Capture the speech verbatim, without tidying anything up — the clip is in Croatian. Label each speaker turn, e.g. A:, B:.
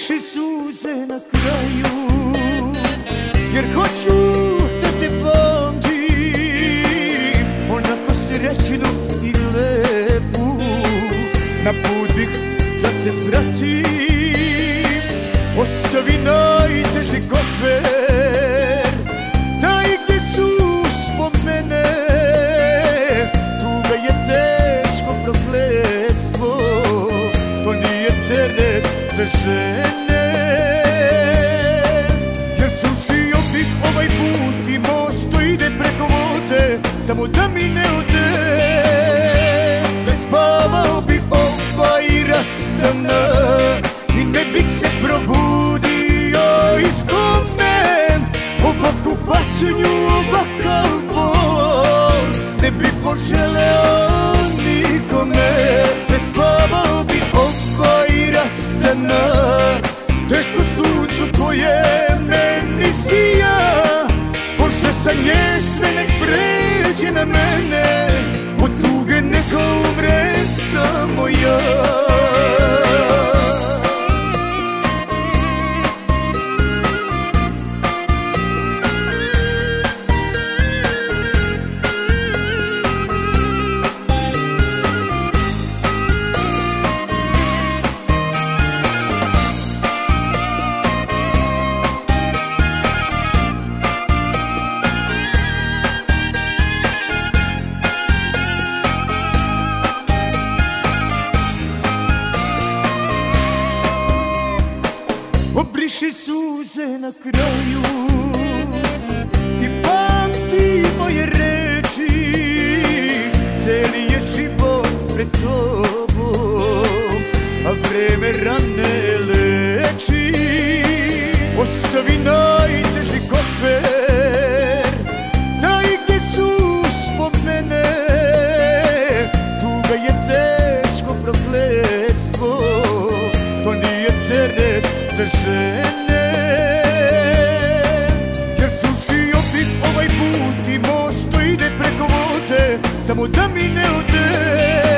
A: Obriši suze na kraju, jer hoću da te pamtim, onako srećnu i lepu. Na put bih da te pratim, ostavi najteži kofer, daj gdje su spomene. Tuga je teško prokletstvo, to nije teret za žene. Jer srušio bih ovaj put i most to ide preko vode, samo da mi ne ode. Prespavao bih ovaj rastana i ne bih se probudio iz kome. Ovakvu patnju, ovakav bol ne bih poželeo nikome. Prespavao bih ovaj rastana, teško suncu koje meni sija. Bože, sa nje sve nek pređe na mene, od tuge neka umrem samo ja. Obriši suze na kraju i pamti moje reči. Cijeli je život pred tobom, a vreme rane leči. Ostavi najteži kofer, daj gdje su spomene. Tuga je teško prokletstvo, to nije teret za žene. Jer srušio bih ovaj put i most to ide preko vode, samo da mi ne ode.